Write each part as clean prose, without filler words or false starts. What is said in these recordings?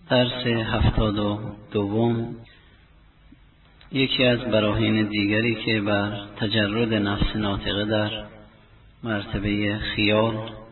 درس 72 یکی از براهین دیگری که بر تجرد نفس ناطقه در مرتبه خیال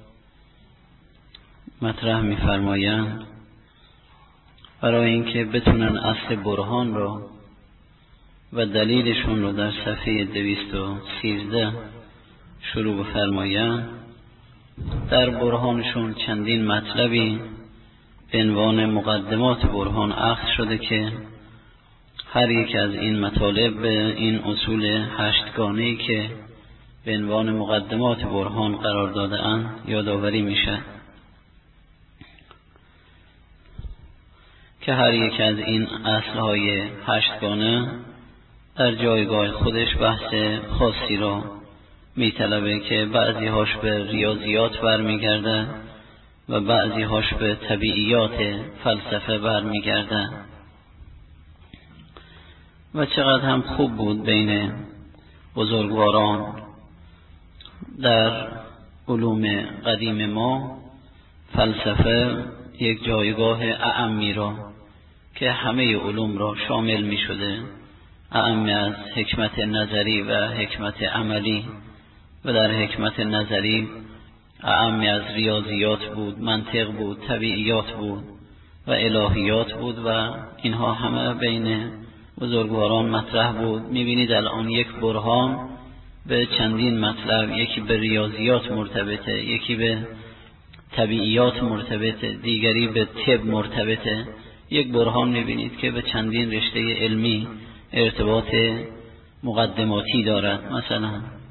مطرح می‌فرمایند، برای اینکه بتونن اصل برهان رو و دلیلشون رو در صفحه 213 شروع بفرمایند. در برهانشون چندین مطلبی به عنوان مقدمات برهان اخذ شده که هر یک از این مطالب به این اصول هشتگانه‌ای که به عنوان مقدمات برهان قرار داده اند یادآوری میشه که هر یک از این اصلهای هشتگانه در جایگاه خودش بحث خاصی را میطلبه که بعضی هاش به ریاضیات برمیگرده و بعضی هاش به طبیعیات فلسفه برمیگرده. و چقدر هم خوب بود بین بزرگواران در علوم قدیم ما فلسفه یک جایگاه اعمی را که همه علوم را شامل می شده، اعم از حکمت نظری و حکمت عملی، و در حکمت نظری اعم از ریاضیات بود، منطق بود، طبیعیات بود و الهیات بود و اینها همه بین بزرگواران مطرح بود. میبینید الان یک برهان به چندین مطلب، یکی به ریاضیات مرتبطه، یکی به طبیعیات مرتبطه، دیگری به طب مرتبطه. یک برهان میبینید که به چندین رشته علمی ارتباط مقدماتی دارد مثلا.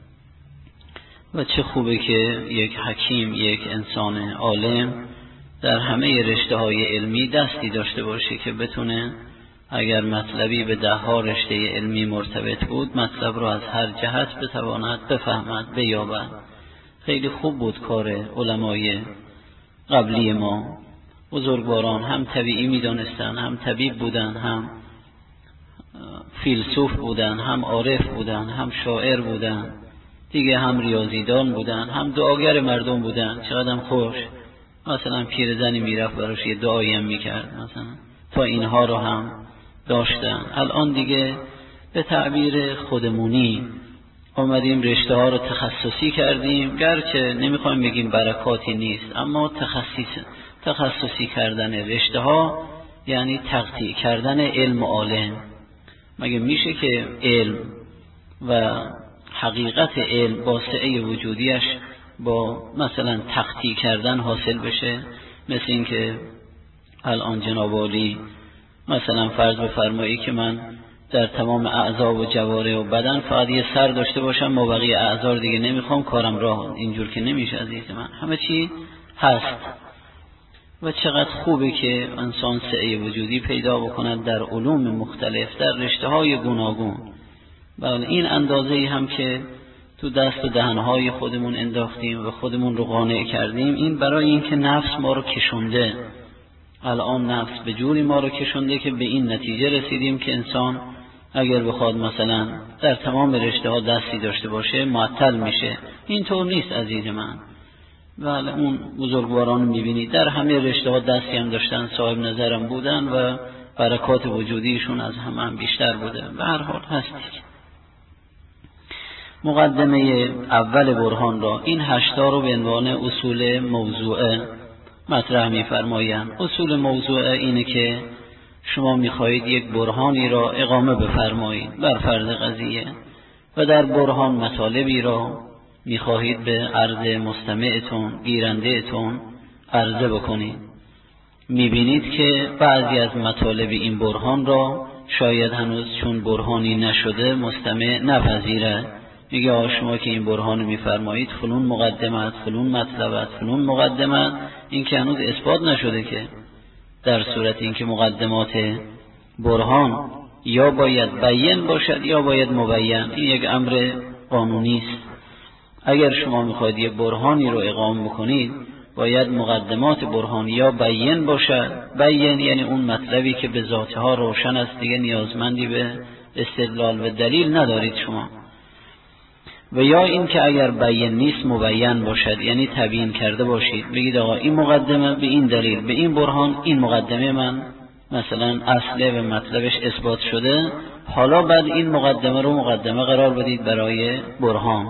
و چه خوبه که یک حکیم، یک انسان عالم در همه رشته های علمی دستی داشته باشه که بتونه اگر مطلبی به 10 رشته علمی مرتبط بود مطلب رو از هر جهت بتواند بفهمد، بیابد. خیلی خوب بود کار علمای قبلی ما. بزرگواران هم طبیعی میدانستن، هم طبیب بودن، هم فیلسوف بودن، هم عارف بودن، هم شاعر بودن، دیگه هم ریاضیدان بودن، هم دعاگر مردم بودن. چقدر خوش. مثلا پیرزنی میرفت براش یه دعایی هم میکرد مثلا. تا اینها رو هم داشتن. الان دیگه به تعبیر خودمونی آمدیم رشته ها رو تخصصی کردیم، گرچه نمیخوایم بگیم برکاتی نیست، اما تخصصی کردن رشته ها یعنی تقطیع کردن علم و عالم. مگه میشه که علم و حقیقت علم با سعه وجودیش با مثلا تقطیع کردن حاصل بشه؟ مثل این که الان جناب عالی مثلا فرض بفرمایی که من در تمام اعضا و جوارح و بدن فقط یه سر داشته باشم، ما بقیه اعضا دیگه نمیخوام، کارم راه. اینجور که نمیشه عزیز من، همه چی هست. و چقدر خوبه که انسان سعه وجودی پیدا بکند در علوم مختلف، در رشته های گوناگون. بله، این اندازه‌ای هم که تو دست و دهنهای خودمون انداختیم و خودمون رو قانع کردیم، این برای این که نفس ما رو کشونده. الان نفس به جوری ما رو کشونده که به این نتیجه رسیدیم که انسان اگر بخواد مثلا در تمام رشته ها دستی داشته باشه معطل میشه. این طور نیست عزیز من. بله، اون بزرگواران میبینید در همه رشته ها دستی هم داشتن، صاحب نظرم بودن و برکات وجودیشون از همه بیشتر بوده. به هر حال هستی. مقدمه اول برهان را این 8 رو به عنوان اصول موضوعه مطرح می‌فرمایند. اصول موضوعه اینه که شما می‌خواهید یک برهانی را اقامه بفرمایید بر فرض قضیه و در برهان مطالبی را می‌خواهید به عرض مستمعتون، گیرنده‌تون عرضه بکنید. می‌بینید که بعضی از مطالب این برهان را شاید هنوز چون برهانی نشده مستمع نپذیرد. میگه شما که این برهان میفرمایید فلون مقدمت، فلون مطلبت، فلون مقدمت، این که هنوز اثبات نشده که. در صورت اینکه مقدمات برهان یا باید بیان باشد یا باید مبین. این یک امر قانونی است. اگر شما میخواید یک برهانی رو اقامه بکنید باید مقدمات برهان یا بیان باشد. بیان یعنی اون مطلبی که به ذاتها روشن است، دیگه نیازمندی به استدلال و دلیل ندارید شما. و یا این که اگر بیان نیست مبین باشد، یعنی تبیین کرده باشید، بگید آقا این مقدمه به این دلیل به این برهان این مقدمه من مثلا اصله و مطلبش اثبات شده، حالا بعد این مقدمه رو مقدمه قرار بدید برای برهان.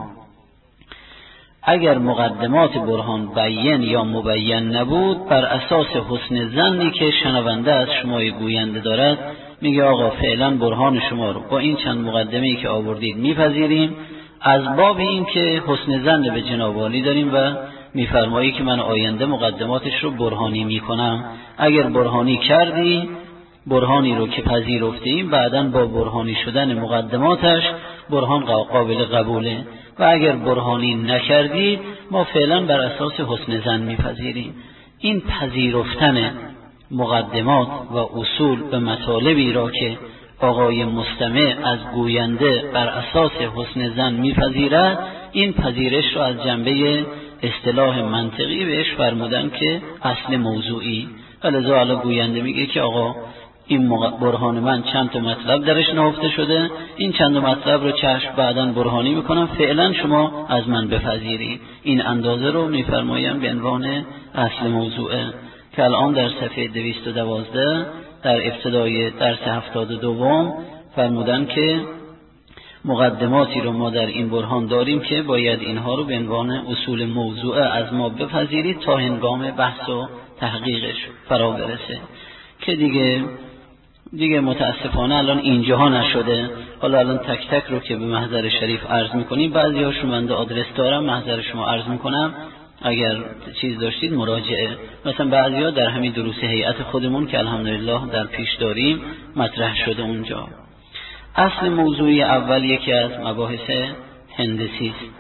اگر مقدمات برهان بیان یا مبین نبود، بر اساس حسن ظنی که شنونده از شما گوینده دارد میگه آقا فعلا برهان شما رو با این چند مقدمه‌ای که آوردید میپذیریم، از باب این که حسن ظن به جناب عالی داریم و میفرمایی که من آینده مقدماتش رو برهانی میکنم. اگر برهانی کردی، برهانی رو که پذیرفتیم، بعداً با برهانی شدن مقدماتش برهان قابل قبوله، و اگر برهانی نکردی ما فعلا بر اساس حسن ظن میپذیریم. این پذیرفتن مقدمات و اصول به مطالبی را که آقای مستمع از گوینده بر اساس حسن ظن میپذیرد، این پذیرش را از جنبه اصطلاح منطقی بهش فرمودن که اصل موضوعی. ولذا علی گوینده میگه که آقا این برهان من چند تا مطلب درش نهفته شده، این چند تا مطلب رو چشم بعداً برهانی میکنم، فعلا شما از من بپذیری. این اندازه رو میفرمایم به عنوان اصل موضوعه که الان در صفحه 212 در ابتدای درس 72 فرمودن که مقدماتی رو ما در این برهان داریم که باید اینها رو به عنوان اصول موضوعه از ما بپذیرید تا هنگام بحث و تحقیقش فرا برسه، که دیگه متاسفانه الان اینجاها نشده. حالا الان تک تک رو که به محضر شریف عرض میکنیم، بعضی هاشون بنده آدرس دارم محضر شما عرض میکنم، اگر چیز داشتید مراجعه. مثلا بعضی ها در همین دروس هیئت خودمون که الحمدلله در پیش داریم مطرح شده اونجا. اصل موضوعی اول یکی از مباحث هندسی است.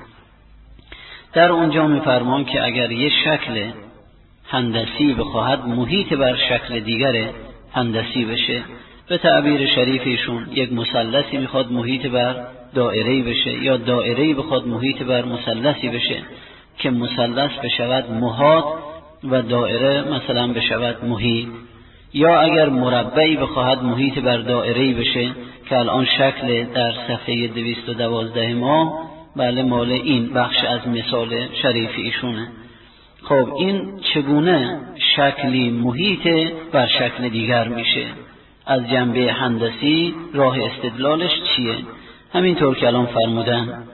در اونجا میفرمان که اگر یه شکل هندسی بخواهد محیط بر شکل دیگر هندسی بشه، به تعبیر شریفیشون یک مثلثی میخواد محیط بر دایره‌ای بشه، یا دایره‌ای بخواد محیط بر مثلثی بشه که مثلث بشود محاط و دایره مثلا بشود محیط، یا اگر مربعی بخواهد محیط بر دایره‌ای بشه که الان شکل در صفحه 212 ما بله مال این بخش از مثال شریفی ایشونه. خب این چگونه شکلی محیط بر شکل دیگر میشه؟ از جنبه هندسی راه استدلالش چیه؟ همینطور که الان فرمودن.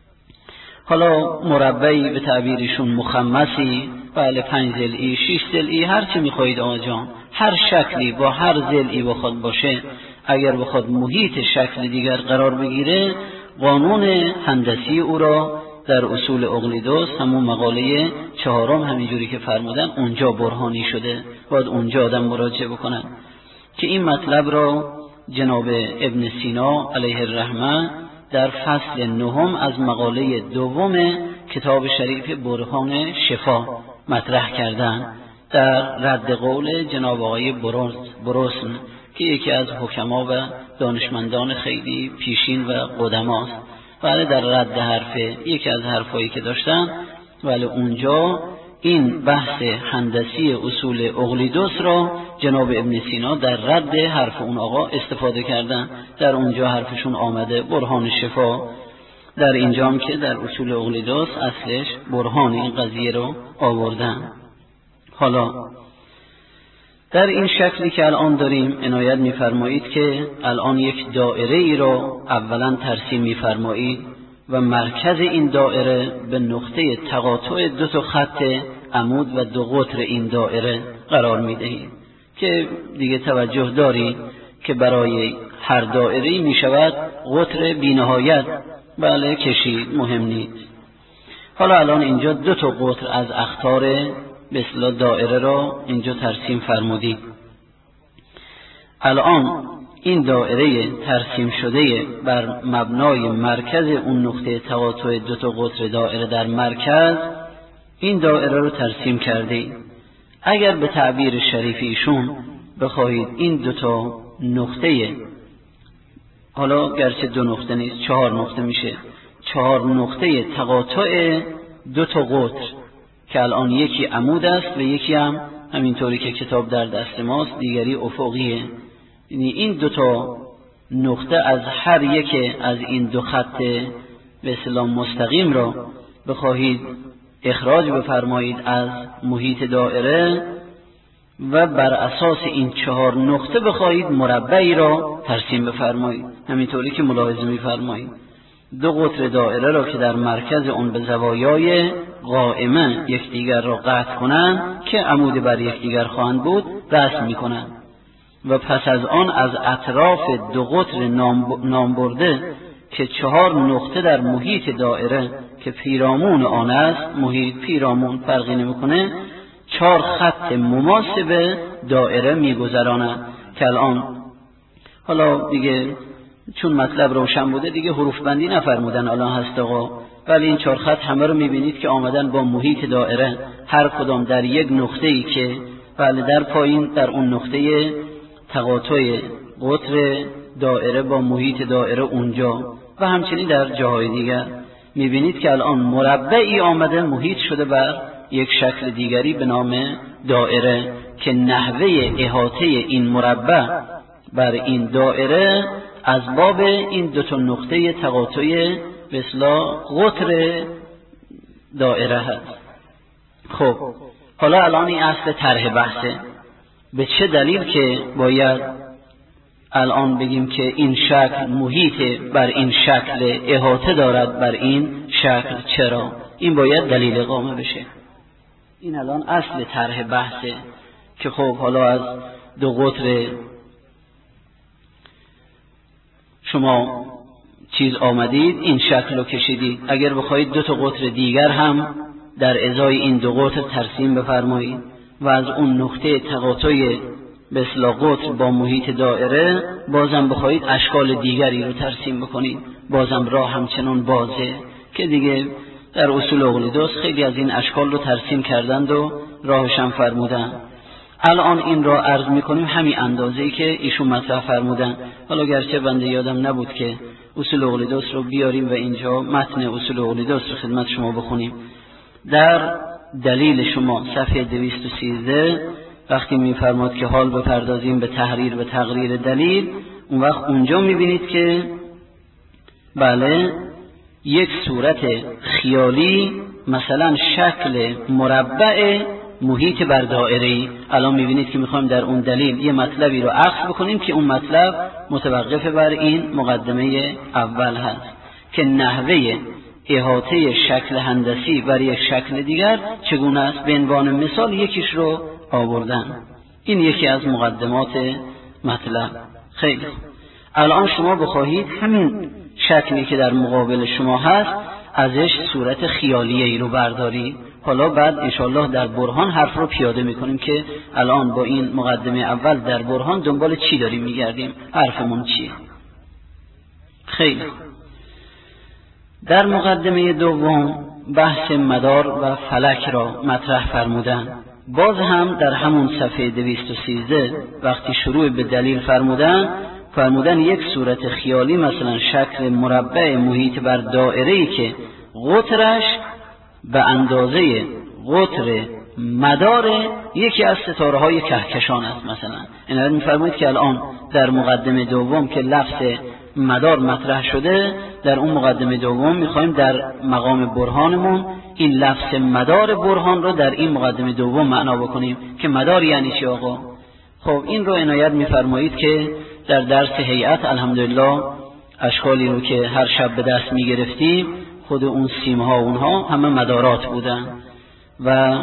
حالا مربعی به تعبیرشون مخمسی، بله 5 ضلعی 6 ضلعی هر چی میخواید آجان، هر شکلی با هر ضلعی بخواد باشه، اگر بخواد محیط شکل دیگر قرار بگیره، قانون هندسی او را در اصول اقلیدس همون مقاله 4 همینجوری که فرمودن اونجا برهانی شده، باید اونجا آدم مراجعه بکنن که این مطلب را جناب ابن سینا علیه الرحمه در فصل 9 از مقاله 2 کتاب شریف برهان شفا مطرح کردن در رد قول جناب آقای بروسن که یکی از حکما و دانشمندان خیلی پیشین و قدماست. ولی در رد حرف یکی از حرفایی که داشتن، ولی اونجا این بحث هندسی اصول اقلیدس را جناب ابن سینا در رد حرف اون آقا استفاده کردن. در اونجا حرفشون آمده برهان شفا، در اینجام که در اصول اقلیدس اصلش برهان این قضیه رو آوردن. حالا در این شکلی که الان داریم عنایت می‌فرمایید که الان یک دایره ای را اولا ترسیم می‌فرمایید و مرکز این دایره به نقطه تقاطع 2 خط عمود و 2 قطر این دایره قرار می‌دهید که دیگه توجه دارید که برای هر دایره‌ای می‌شود قطر بی‌نهایت بله کشید، مهم نیست. حالا الان اینجا 2 قطر از اقطار به اصطلاح دایره را اینجا ترسیم فرمودید. الان این دایره ترسیم شده بر مبنای مرکز اون نقطه تقاطع 2 قطر دایره در مرکز، این دایره رو ترسیم کرده. اگر به تعبیر شریفیشون بخواهید این 2 نقطه، حالا گرچه 2 نقطه نیست 4 نقطه میشه، 4 نقطه تقاطع 2 قطر که الان یکی عمود است و یکی هم همینطوری که کتاب در دست ماست دیگری افقیه. یعنی این 2 نقطه از هر یک از این 2 خط به به اصطلاح مستقیم را بخواهید اخراج بفرمایید از محیط دایره و بر اساس این 4 نقطه بخواهید مربعی را ترسیم بفرمایید، همینطوری که ملاحظه می‌فرمایید 2 قطر دایره را که در مرکز اون به زوایای قائمه یکدیگر را قطع کنند که عمود بر یکدیگر خواهند بود رسم می‌کنند و پس از آن از اطراف 2 قطر نام برده که 4 نقطه در محیط دایره که پیرامون آن است، محیط پیرامون فرقی نمی‌کنه، 4 خط مماسب دایره می‌گذرانند که الان حالا دیگه چون مطلب روشن بوده دیگه حروف بندی نفرمودن الان هست آقا، ولی این 4 خط همه رو می‌بینید که آمدن با محیط دایره هر کدام در یک نقطه‌ای که بله در پایین در اون نقطه تقاطع قطر دایره با محیط دایره اونجا و همچنین در جاهای دیگر می‌بینید که الان مربعی آمده محیط شده بر یک شکل دیگری به نام دایره که نحوه احاطه این مربع بر این دایره از باب این 2 نقطه تقاطع به اصطلاح قطر دایره هست. خب حالا الان این اصل طرح بحثه. به چه دلیل که باید الان بگیم که این شکل محیط بر این شکل احاطه دارد بر این شکل؟ چرا؟ این باید دلیل اقامه بشه. این الان اصل طرح بحثه که خب حالا از 2 قطر شما چیز آمدید این شکل رو کشیدید، اگر بخواید 2 قطر دیگر هم در ازای این 2 قطر ترسیم بفرمایید و از اون نقطه تقاطع به اصطلاح قطر با محیط دایره بازم بخواید اشکال دیگری رو ترسیم بکنید، بازم راه همچنان بازه که دیگه در اصول اقلیدس خیلی از این اشکال رو ترسیم کردند و راهش هم فرمودن. الان این را عرض میکنیم همین اندازه‌ای که ایشون مطرح فرمودن. حالا گرچه بنده یادم نبود که اصول اقلیدس رو بیاریم و اینجا متن اصول اقلیدس رو خدمت شما بخونیم. در دلیل شما صفحه 213 وقتی میفرماد که حال بپردازیم به تحریر و تقریر دلیل، اون وقت اونجا میبینید که بله یک صورت خیالی مثلا شکل مربع محیط بر دایره‌ای، الان میبینید که میخوایم در اون دلیل یه مطلبی رو عکس بکنیم که اون مطلب متوقف بر این مقدمه اول هست که نحوه احاطه شکل هندسی بر یک شکل دیگر چگونه است. به عنوان مثال یکیش رو آوردن. این یکی از مقدمات مطلب. خیلی الان شما بخواهید همین شکلی که در مقابل شما هست ازش صورت خیالیه‌ای رو بردارید. حالا بعد انشاءالله در برهان حرف رو پیاده میکنیم که الان با این مقدمه اول در برهان دنبال چی داریم میگردیم، حرفمون چیه. خیلی در مقدمه دوم بحث مدار و فلک را مطرح فرمودن. باز هم در همون صفحه 213 وقتی شروع به دلیل فرمودن یک صورت خیالی مثلا شکل مربع محیط بر دایره‌ای که قطرش به اندازه قطر مدار یکی از ستاره های کهکشان است. مثلا این رو می‌فرمایید که الان در مقدمه دوم که لفظ مدار مطرح شده، در اون مقدمه دوم می‌خوایم در مقام برهانمون این لفظ مدار برهان رو در این مقدمه دوم معنا بکنیم که مدار یعنی چی آقا. خب این رو عنایت می‌فرمایید که در درس هیئت الحمدلله اشکالی رو که هر شب به دست می‌گرفتیم خود اون سیم‌ها اونها همه مدارات بودن و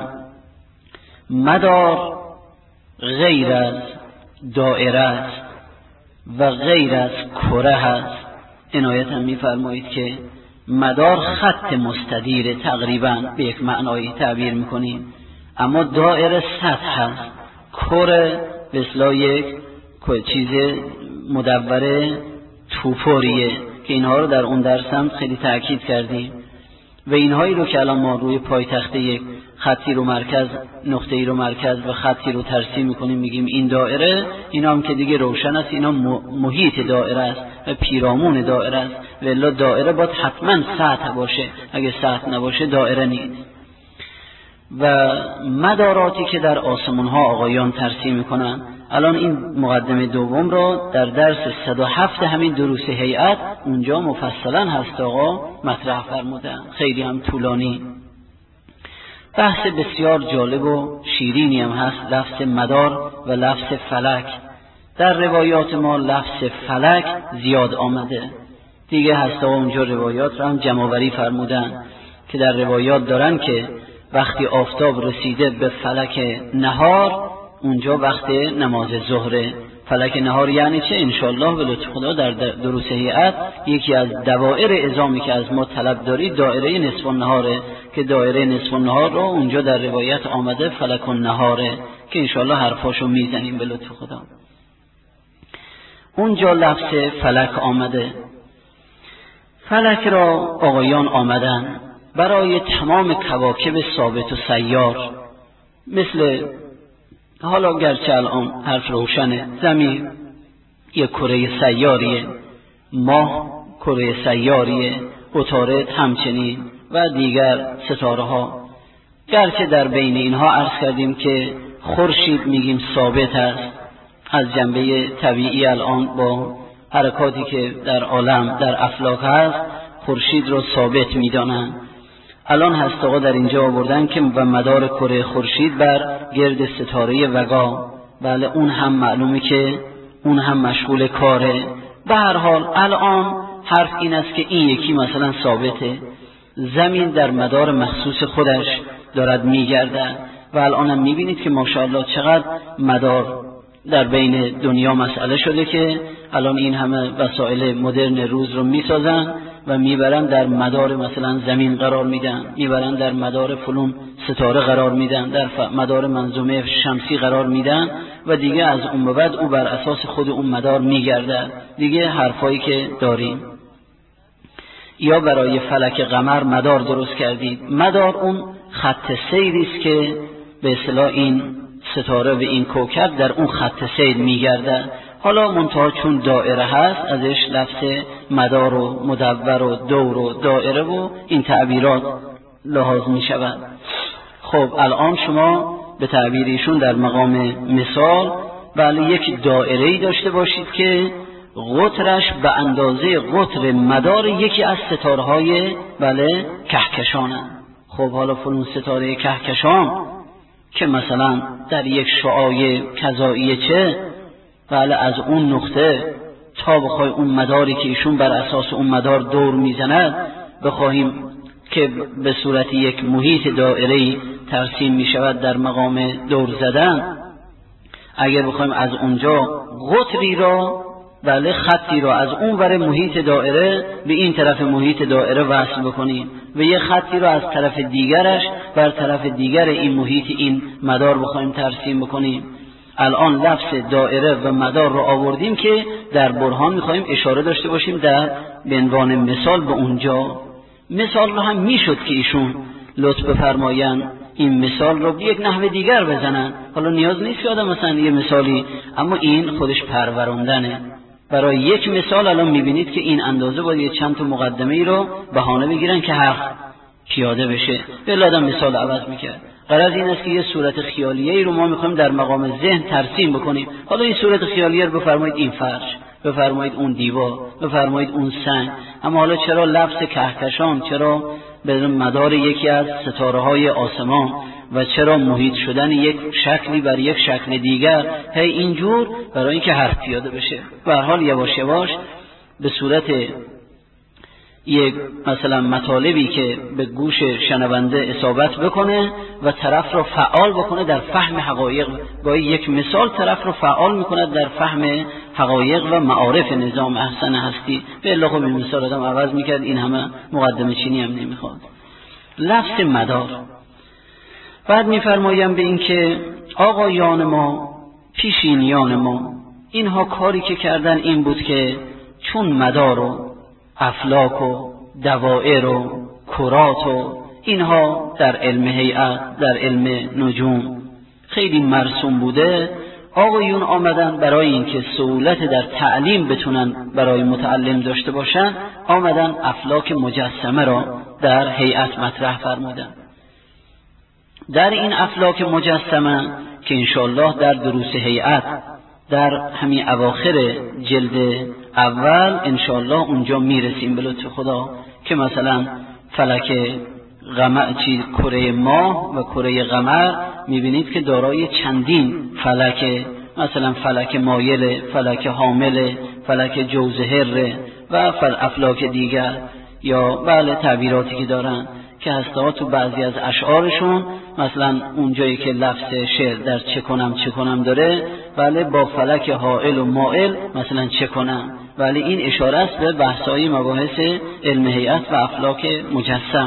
مدار غیر از دایره است و غیر از کره است. عنایت هم می‌فرمایید که مدار خط مستدیر تقریبا به یک معنایی تعبیر می‌کنیم، اما دایره سطح است، کره به اصطلاح یک چیز مدوره توپوریه که اینها رو در اون درس هم خیلی تأکید کردیم و اینهایی رو که الان ما روی پایتخت یک خطی رو مرکز، نقطه‌ای رو مرکز و خطی رو ترسیم می‌کنیم میگیم این دایره، اینا هم که دیگه روشن است اینا محیط دایره است و پیرامون دایره است و الا دایره باید حتما سطح باشه، اگه سطح نباشه دایره نیست. و مداراتی که در آسمان‌ها آقایان ترسیم می‌کنن الان این مقدمه دوم رو در درس 107 همین دروس هیئت اونجا مفصلا هست آقا مطرح فرمودن، خیلی هم طولانی. بحث بسیار جالب و شیرینی هم هست لفظ مدار و لفظ فلک. در روایات ما لفظ فلک زیاد آمده دیگه هست آقا، اونجا روایات رو هم جمع‌آوری فرمودن که در روایات دارن که وقتی آفتاب رسیده به فلک نهار اونجا وقت نماز ظهره. فلک نهار یعنی چه؟ انشاءالله به لطف خدا در دروس هیئت یکی از دوائر عظامی که از ما طلب دارید دایره نصف النهاره که دایره نصف النهار رو اونجا در روایت آمده فلک النهاره که انشاءالله حرفاشو میزنیم به لطف خدا. اونجا لفظ فلک آمده. فلک را آقایان آمدن برای تمام کواکب ثابت و سیار، مثل حالا گرچه الان حرف روشنه، زمین یک کره سیاریه، ماه کره سیاریه، عطارد همچنین و دیگر ستاره ها. گرچه در بین اینها عرض کردیم که خورشید میگیم ثابت است از جنبه طبیعی، الان با حرکاتی که در عالم در افلاک هست خورشید رو ثابت میدانن. الان هست آقا در اینجا آوردن که و مدار کره خورشید بر گرد ستاره وگا. بله اون هم معلومه که اون هم مشغول کاره. به هر حال الان حرف این است که این یکی مثلا ثابته، زمین در مدار مخصوص خودش دارد میگرده و الان هم میبینید که ماشاءالله چقدر مدار در بین دنیا مسئله شده که الان این همه وسایل مدرن روز رو میسازن و میبرن در مدار مثلا زمین قرار میدن، میبرن در مدار فلون ستاره قرار میدن، در مدار منظومه شمسی قرار میدن و دیگه از اون به بعد او بر اساس خود اون مدار میگرده. دیگه حرفایی که داریم. یا برای فلک قمر مدار درست کردید. مدار اون خط سیری است که به اصطلاح این ستاره و این کوکب در اون خط سیر میگرده. حالا منتها چون دائره هست ازش لفظ مدار و مدور و دور و دائره و این تعبیرات لحاظ می شود. خب الان شما به تعبیریشون در مقام مثال بله یک دائره‌ای داشته باشید که قطرش به اندازه قطر مدار یکی از ستاره‌های بله کهکشانه. خب حالا فلون ستاره کهکشان که مثلا در یک شعاع کذایی چه بله از اون نقطه تا بخوای اون مداری که ایشون بر اساس اون مدار دور میزند بخواهیم که به صورت یک محیط دائره‌ای ترسیم می شود در مقام دور زدن، اگر بخوایم از اونجا قطری را بله خطی را از اون ور محیط دائره به این طرف محیط دائره وصل بکنیم و یه خطی را از طرف دیگرش بر طرف دیگر این محیط این مدار بخوایم ترسیم بکنیم. الان لفظ دائره و مدار رو آوردیم که در برهان میخوایم اشاره داشته باشیم در به عنوان مثال به اونجا. مثال رو هم میشد که ایشون لطف بفرمایند این مثال رو یک نحو دیگر بزنن. حالا نیاز نیست که آدم مثلا یه مثالی، اما این خودش پروراندنه. برای یک مثال الان میبینید که این اندازه باید یه چند تا مقدمه ای رو بهانه بگیرن که حق پیاده بشه. بله آدم مثال عوض میکرد. غرض این است که یه صورت خیالیه ای رو ما میخوایم در مقام ذهن ترسیم بکنیم. حالا این صورت خیالیه رو بفرمایید این فرش، بفرمایید اون دیوار، بفرمایید اون سنگ. اما حالا چرا لفظ کهکشان، چرا به مدار یکی از ستاره های آسمان و چرا محیط شدن یک شکلی بر یک شکل دیگر، هی اینجور برای اینکه حرف پیاده بشه. به هر حال یواش یواش به صورت یک مثلا مطالبی که به گوش شنونده اصابت بکنه و طرف رو فعال بکنه در فهم حقایق. با یک مثال طرف رو فعال میکنه در فهم حقایق و معارف نظام احسن هستی. به الله خب این مثال آدم عوض میکرد، این همه مقدمه چینی هم نمیخواد. لفظ مدار بعد میفرمایم به این که آقایان ما، پیشینیان ما، اینها کاری که کردن این بود که چون مدار و افلاک و دوائر و کرات و اینها در علم هیئت، در علم نجوم خیلی مرسوم بوده، آقایون آمدن برای اینکه سهولت در تعلیم بتونن برای متعلم داشته باشن، آمدن افلاک مجسمه را در هیئت مطرح فرمودن. در این افلاک مجسمه که انشاءالله در دروس هیئت در همین اواخر جلد اول انشاءالله اونجا میرسیم به لطف خدا که مثلا فلک قمر کره ماه و کره قمر میبینید که دارای چندین فلک، مثلا فلک مایل، فلک حامل، فلک جوزهر و افلاک دیگر، یا بله تعبیراتی که دارن که هسته تو بعضی از اشعارشون مثلا اونجایی که لفظ شعر در چه کنم داره، بله با فلک حائل و مائل مثلا چه کنم، ولی این اشاره است به بحث‌های مباحث علم هیئت و افلاک مجسم.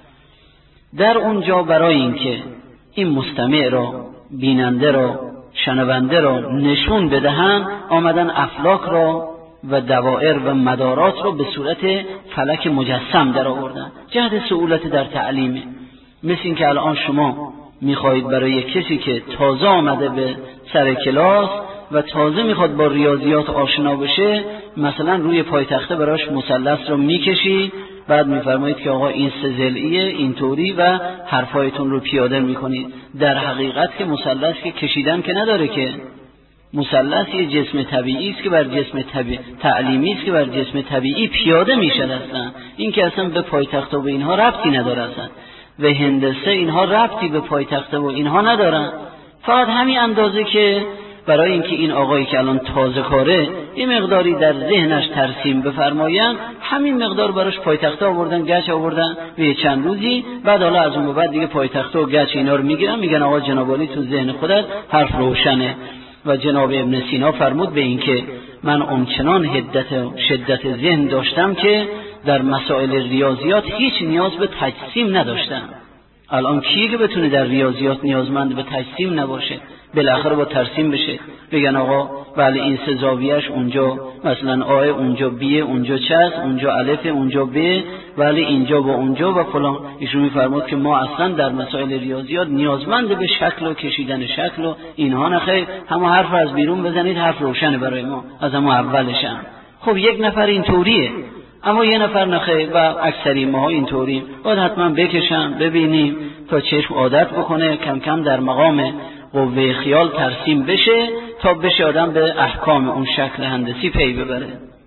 در اونجا برای اینکه این مستمع را، بیننده را، شنونده را نشون بدهن، آمدن افلاک را و دوائر و مدارات را به صورت فلک مجسم در آوردن. جهد سهولت در تعلیمه. مثل این که الان شما میخواهید برای کسی که تازه آمده به سر کلاس و تازه میخواد با ریاضیات آشنا بشه، مثلا روی پایتخته براش مثلث رو میکشید، بعد میفرمایید که آقا این سه ضلعیه اینطوری و حرفایتون رو پیاده میکنید. در حقیقت که مثلث که کشیدن که نداره، که مثلث یه جسم طبیعی است که بر جسم تعلیمی است که بر جسم طبیعی پیاده میشه. اصلا این که اصلا به پایتخته و به اینها ربطی نداره، اصلا و هندسه اینها ربطی به پایتخته و اینها ندارن. فقط همین اندازه که برای اینکه این آقایی که الان تازه کاره یه مقداری در ذهنش ترسیم بفرمایند، همین مقدار براش پایتخته آوردن، گچ آوردن به چند روزی، بعد حالا از اون بعد دیگه پایتخته و گچ اینا رو میگیرن، میگن آقا جناب عالی تو ذهن خودت حرف روشنه. و جناب ابن سینا فرمود به این که من اونچنان شدت ذهن داشتم که در مسائل ریاضیات هیچ نیاز به تجسیم نداشتم. الان کیه که بتونه در ریاضیات نیازمند به تجسیم نباشه؟ بالاخره با ترسیم بشه، بگن آقا بله این سه زاویه‌اش اونجا مثلا آ، اونجا بی، اونجا چ، اونجا الف، اونجا ب، ولی اینجا با اونجا و فلان. ایشون میفرماد که ما اصلا در مسائل ریاضیات نیازمند به شکل و کشیدن شکل و اینها نخیر، همون حرف از بیرون بزنید حرف روشنه برای ما از همون اولش هم. خب یک نفر اینطوریه، اما یه نفر نخیر و اکثری ما اینطوریم. باید حتما بکشم ببینیم تا چشم عادت بکنه، کم کم در مقام قوه خیال ترسیم بشه تا بشه آدم به احکام اون شکل هندسی پی ببره.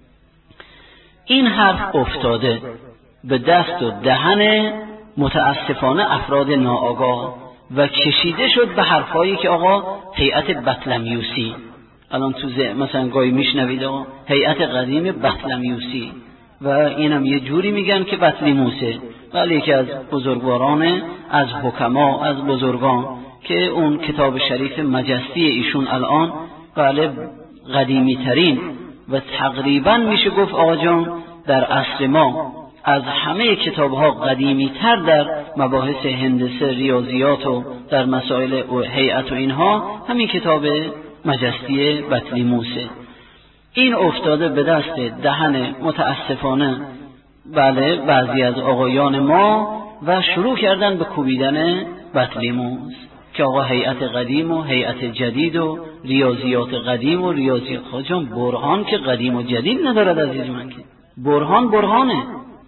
این حرف افتاده به دست و دهن متاسفانه افراد ناآگاه و کشیده شد به حرفایی که آقا هیئت بطلمیوسی، الان تو مثلا گاهی میشنوید آقا هیئت قدیم بطلمیوسی، و اینم یه جوری میگن که بطلیموسه، ولی یکی از بزرگواران از حکما از بزرگان که اون کتاب شریف مجستی ایشون الان بله قدیمی ترین و تقریبا میشه گفت آقا جان در عصر ما از همه کتابها قدیمی تر در مباحث هندسه ریاضیات و در مسائل هیئت و اینها همین کتاب مجستی بطلیموسه. این افتاده به دست دهن متاسفانه بله بعضی از آقایان ما و شروع کردن به کوبیدن بطلیموس که آقا هیئت قدیم و هیئت جدید و ریاضیات قدیم و ریاضیات. خود جان برهان که قدیم و جدید ندارد عزیز من، که برهان برهانه،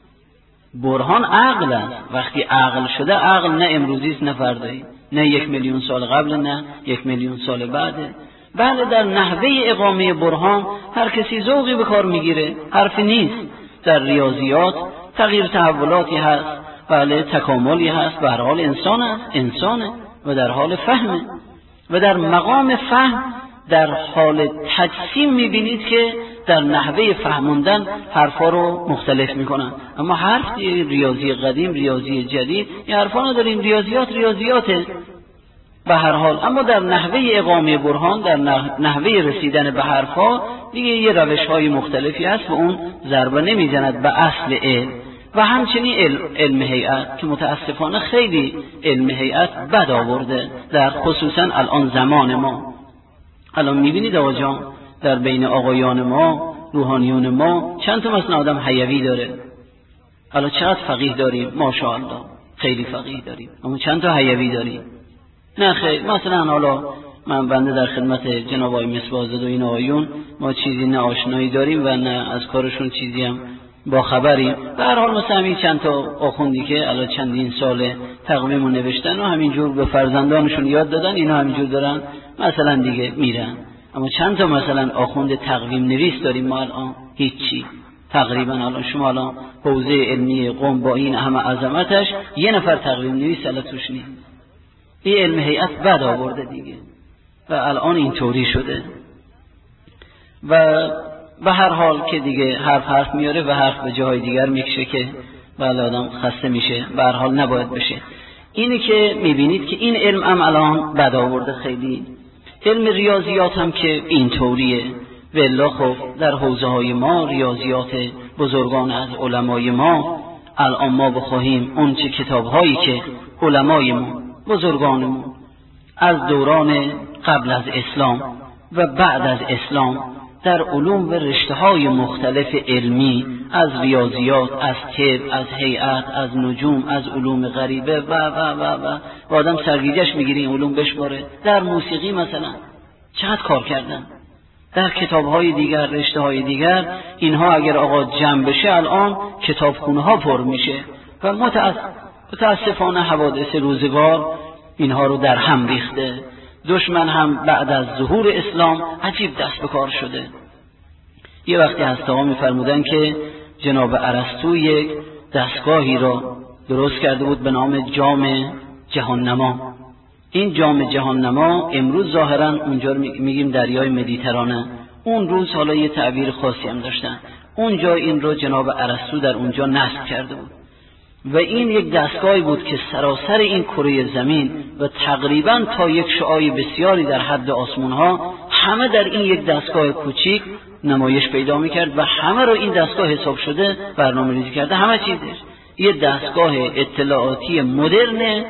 برهان عقل است. وقتی عقل شده، عقل نه امروزی است نه فردایی، نه 1,000,000 سال قبل نه 1,000,000 سال بعده. بله در نحوه اقامه برهان هر کسی ذوقی به کار میگیره، حرفی نیست. در ریاضیات تغییر تحولاتی هست، بله تکاملی هست، به هر حال انسان است، انسانه و در حال فهمه و در مقام فهم در حال تجسیم میبینید که در نحوه فهموندن حرفا رو مختلف میکنن. اما حرف ریاضی قدیم ریاضی جدید این حرفا نداریم، ریاضیاته به هر حال. اما در نحوه اقامه برهان در نحوه رسیدن به حرفا دیگه یه روش‌های مختلفی هست و اون ضربه نمیزند به اصل علم. و همچنین علم هیئت که متاسفانه خیلی علم هیئت بد آورده در خصوصا الان زمان ما. الان میبینید آقا جان در بین آقایان ما روحانیون ما چند تا مثلا آدم حیوی داره. الان چقدر فقیه داریم ماشاءالله، خیلی فقیه داریم، اما چند تا حیوی داریم؟ نه خیر. مثلا حالا من بنده در خدمت جناب آقای مصباح‌زاده و این آقایون ما چیزی نه آشنایی داریم و نه از کارشون چیزی هم با خبریم. به هر حال مثلا همین چند تا آخوندی که الان چندین ساله تقویمو نوشتن و همینجور به فرزندانشون یاد دادن، اینا همینجور دارن مثلا دیگه میرن. اما چند تا مثلا آخوند تقویم نویس داریم ما الان؟ هیچی. تقریبا الان شما الان حوزه علمی قم با این همه عظمتش یه نفر تقویم نویس الان توش نیست. این علم هیئت بد آورده دیگه و الان اینطوری شده و به هر حال که دیگه حرف میاره و حرف به جاهای دیگر میکشه که بله آدم خسته میشه. به هر حال نباید بشه. اینی که میبینید که این علم هم الان بد آورده خیلی. علم ریاضیات هم که اینطوریه. والله خب در حوزه های ما ریاضیات بزرگان از علمای ما الان ما بخواهیم اون چه کتاب هایی که علمای ما بزرگانمون از دوران قبل از اسلام و بعد از اسلام در علوم و رشته های مختلف علمی از ریاضیات، از طب، از هیئت، از نجوم، از علوم غریبه و آدم سرگیجه‌اش میگیره این علوم بشماره. در موسیقی مثلا چقدر کار کردن، در کتاب‌های دیگر، رشته‌های دیگر. اینها اگر آقا جمع بشه الان کتابخونه‌ها پر میشه و متاسفانه حوادث روزگار اینها رو در هم ریخته. دشمن هم بعد از ظهور اسلام عجیب دست به کار شده. یه وقتی هست آقا می‌فرمودن که جناب ارسطو یک دستگاهی را درست کرده بود به نام جام جهاننما. این جام جهاننما امروز ظاهرا اونجا رو میگیم دریای مدیترانه، اون روز حالا یه تعبیر خاصی هم داشتن. اونجا این رو جناب ارسطو در اونجا نصب کرده بود و این یک دستگاهی بود که سراسر این کره زمین و تقریبا تا یک شعاع بسیاری در حد آسمانها همه در این یک دستگاه کوچیک نمایش پیدا میکرد و همه رو این دستگاه حساب شده برنامه ریزی کرده. همه چیزش یه دستگاه اطلاعاتی مدرن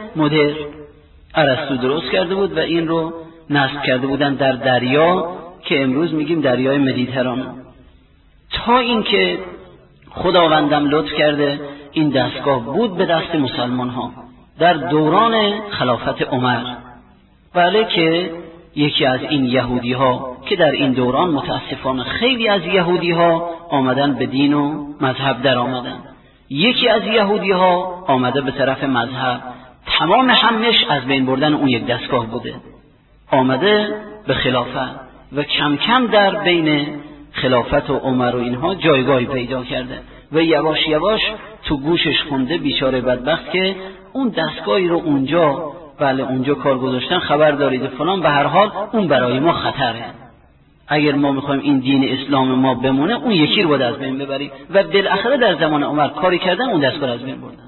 ارسطو درست کرده بود و این رو نصب کرده بودن در دریا که امروز میگیم دریای مدیترانه. تا اینکه خداوندم لطف کرده این دستگاه بود به دست مسلمان ها در دوران خلافت عمر. بله که یکی از این یهودی ها که در این دوران متاسفانه خیلی از یهودی ها آمدن به دین و مذهب در آمدن. یکی از یهودی ها آمده به طرف مذهب، تمام همش از بین بردن اون یک دستگاه بوده، آمده به خلافت و کم کم در بین خلافت و عمر و اینها جایگاهی پیدا کرده و یواش یواش تو گوشش خونده بیچاره بدبخت که اون دستگاهی رو اونجا اونجا کار گذاشتن، خبر دارید فلان. به هر حال اون برای ما خطره. اگر ما میخوایم این دین اسلام ما بمونه اون یکی رو باید از بین ببریم و بالاخره در زمان عمر کاری کردن اون دستگاه از بین بردن.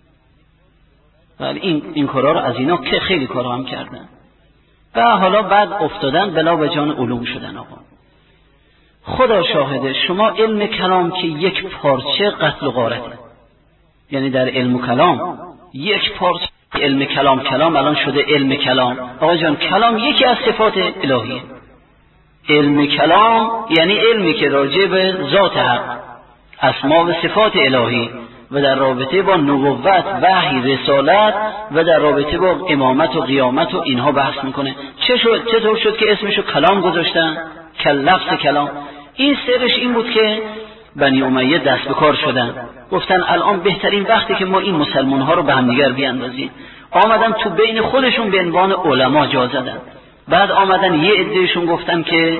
ولی این کارا رو از اینا که خیلی کارا هم کردن و حالا بعد افتادن بلا به جان علوم شدن. آقا خدا شاهده شما علم کلام که یک پارچه قتل و غارته، یعنی در علم کلام یک پارچه علم کلام الان شده علم کلام. آقا جان کلام یکی از صفات الهیه. علم کلام یعنی علمی که راجع به ذات حق، اسما و صفات الهی و در رابطه با نبوت، وحی، رسالت و در رابطه با امامت و قیامت و اینها بحث میکنه. چطور شد که اسمشو کلام گذاشتن؟ لفظ کلام. این سرش این بود که بنی امیه دست به کار شدن، گفتن الان بهترین وقتی که ما این مسلمان ها رو به هم دیگر بیاندازیم. آمدن تو بین خودشون به عنوان علما جا زدن. بعد آمدن یه عدهشون گفتن که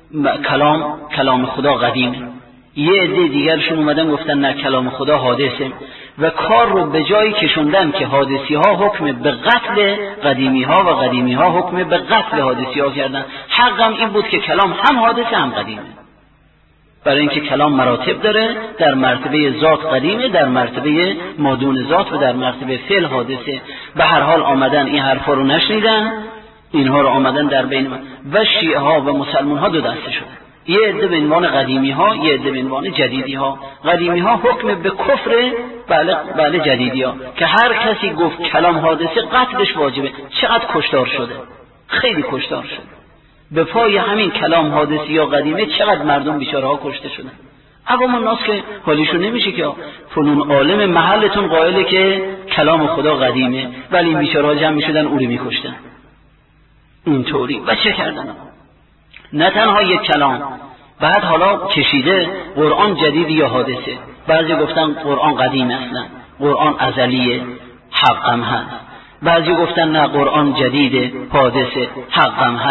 کلام خدا قدیمه، یه عده دیگرشون اومدن گفتن نه کلام خدا حادثه و کار رو به جایی کشوندن که حادثی ها حکم به قتل قدیمی ها و قدیمی ها حکم به قتل حادثی ها کردن. حقم این بود که کلام هم حادثه هم قدیمه، برای اینکه کلام مراتب داره. در مرتبه ذات قدیمه، در مرتبه مادون ذات و در مرتبه فعل حادثه. به هر حال آمدن این حرفا رو نشنیدن، اینها رو آمدن در بین و شیعه ها و مسلمان ها دو دسته شدن. یه عده به عنوان قدیمی ها، یه عده به عنوان جدیدی ها. قدیمی ها حکم به کفر، بله جدیدی ها که هر کسی گفت کلام حادثه قتلش واجبه. چقدر کشتار شده، خیلی کشتار شده به پای همین کلام حادثی یا قدیمه. چقدر مردم بیچاره ها کشته شدن. عوام الناس که حالیشون نمیشه که فلان عالم محلتون قائله که کلام خدا قدیمه، ولی این بیچاره ها جمع میشدن او رو میکشتن. اینطوری و چه کردن؟ نه تنها یک کلام، بعد حالا کشیده قرآن جدید یا حادثه. بعضی گفتن قرآن قدیم اصلا، قرآن ازلیه، حقم هست. بعضی گفتن نه قرآن جدیده، حادثه، حقم هست.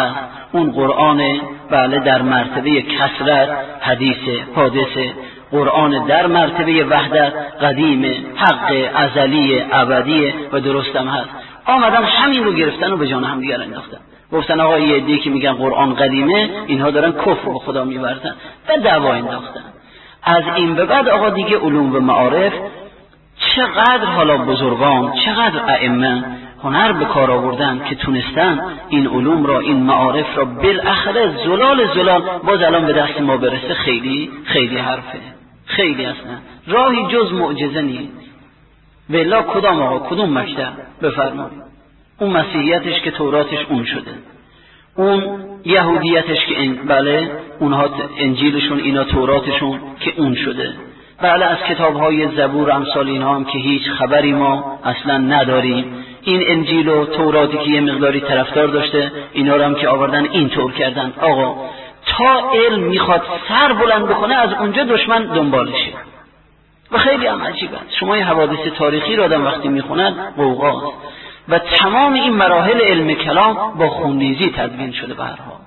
اون قرآن بله در مرتبه کثرت، حدیث، حادثه. قرآن در مرتبه وحدت، قدیم، حق، ازلی، ابدی و درستم هست. آمدن همین رو گرفتن و به جان هم دیگر انداختن. گفتن آقا یه عده‌ای که میگن قرآن قدیمه، اینها دارن کفر به خدا میورزن و دعوا انداختن. از این به بعد آقا دیگه علوم و معارف چقدر حالا بزرگان، چقدر ائمه هنر به کار آوردن که تونستن این علوم را، این معارف را بالاخره زلال باز الان به دست ما برسه. خیلی خیلی حرفه، خیلی اصلا راهی جز معجزه نیست. والله کدام آقا، کدوم مکتب بفرمایید؟ اون مسیحیتش که توراتش اون شده، اون یهودیتش که بله اونها انجیلشون اینا توراتشون که اون شده، بله از کتاب‌های زبور و امثال اینها هم که هیچ خبری ما اصلا نداریم. این انجیل و توراتی که یه مقداری طرفدار داشته، اینا رو هم که آوردن اینطور کردن. آقا تا علم میخواد سر بلند بکنه از اونجا دشمن دنبالشه و خیلی هم عجیبه. شما یه حوادث تاریخی رو آدم وقتی میخوند قوقاست و تمام این مراحل علم کلام با خونریزی تدوین شده به هر حال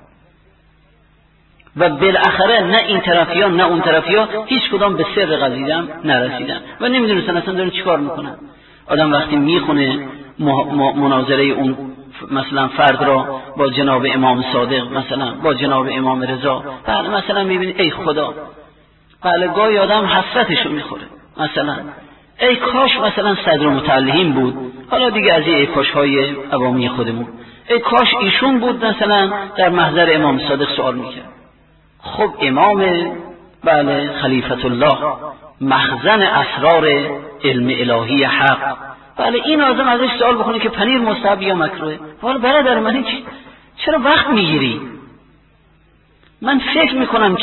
و بالاخره نه این طرفی‌ها نه اون طرفی‌ها هیچ کدام به سر قضیه نرسیدن و نمیدونستن اصلا دارن چیکار میکنن. آدم وقتی میخونه مناظره اون مثلا فرد را با جناب امام صادق، مثلا با جناب امام رضا، بعد مثلا میبینی ای خدا، بله گاهی آدم حسرتشو میخوره، مثلا ای کاش مثلا صدر متعلهین بود، حالا دیگه از ای کاش های عوامی خودمون، ای کاش ایشون بود مثلا در محضر امام صادق سوال میکرد. خب امام بله خلیفت الله، مخزن اسرار علم الهی حق، بله این آدم ازش سوال بکنه که پنیر مستحب یا مکروه. حالا برادر من چرا وقت میگیری؟ من فکر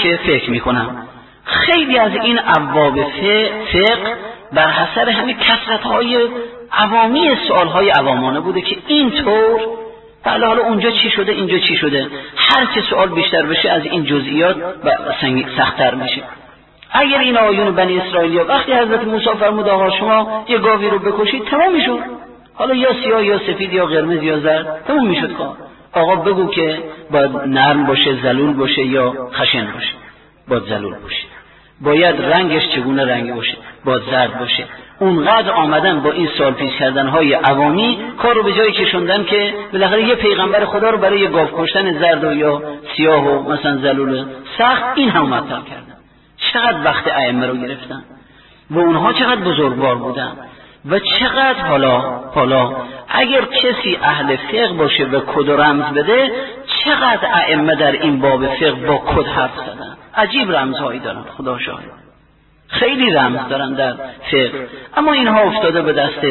میکنم خیلی از این ابواب فقه بر حسب همین کثرت‌های عوامی سوال‌های عوامانه بوده که اینطور بله حالا اونجا چی شده اینجا چی شده. هر چه سوال بیشتر بشه از این جزئیات سخت‌تر میشه. اگر این آیون بنی اسرائیلیا وقتی حضرت موسی فرمود آقا شما یه گاوی رو بکشید تمام میشد، حالا یا سیاه یا سفید یا قرمز یا زرد تمام میشد کار. آقا بگو که باید نرم باشه، ذلول باشه یا خشن باشه، باید ذلول باشه، باید رنگش چگونه رنگی باشه، باید زرد باشه. اونقدر آمدن با این سوال پیش کردن‌های عوامی کار رو به جایی کشوندن که بالاخره یه پیغمبر خدا رو برای گاو کشتن زرد و یا سیاه و مثلا ذلول سخت این هم مطرح کردن. چقدر وقت ائمه رو گرفتن و اونها چقدر بزرگوار بودن و چقدر حالا اگر کسی اهل فقه باشه و کد و رمز بده، چقدر ائمه در این باب فقه با کد حرف زدن. عجیب رمزهایی دارن، خدا شاهد خیلی رمز دارن در فقه، اما اینها افتاده به دست